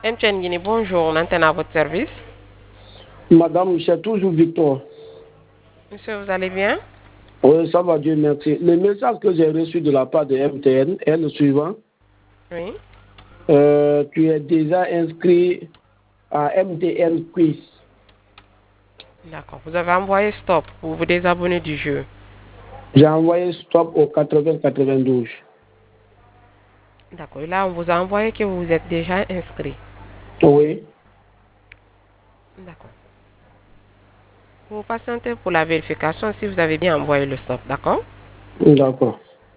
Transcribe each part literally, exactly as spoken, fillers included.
M T N Guinée, bonjour, on antenne à votre service. Madame, c'est toujours Victor. Monsieur, vous allez bien? Oui, ça va, Dieu merci. Le message que j'ai reçu de la part de M T N est le suivant. Oui. Euh, tu es déjà inscrit à M T N Quiz. D'accord. Vous avez envoyé stop pour vous désabonner du jeu. J'ai envoyé stop au quatre-vingts quatre-vingt-douze. D'accord. Là, on vous a envoyé que vous êtes déjà inscrit. Oui. D'accord. Vous patientez pour la vérification si vous avez bien envoyé le stop, d'accord? D'accord.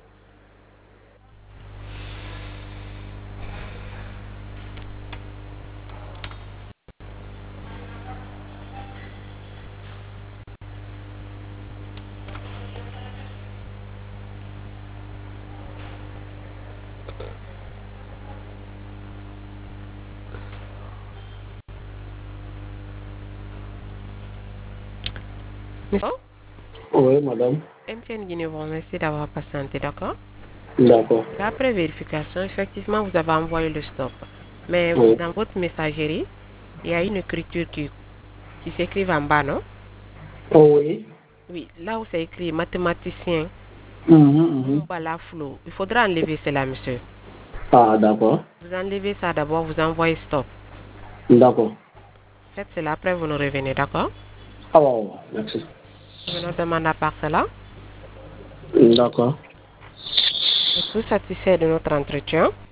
Monsieur? Oui, madame. M T N Guinée vous remercie d'avoir patienté, d'accord? D'accord. Après vérification, effectivement, vous avez envoyé le stop. Mais Oui. dans votre messagerie, il y a une écriture qui, qui s'écrit en bas, non? Oh, oui. Oui, là où c'est écrit mathématicien, Mhm, mhm. Mbalaflo. Il faudra enlever cela, monsieur. Ah, d'accord. Vous enlevez ça d'abord, vous envoyez stop. D'accord. Faites cela, après vous nous revenez, d'accord? Ah, ouais, ouais, merci. Je nous demande à part cela. D'accord. Êtes-vous satisfait de notre entretien?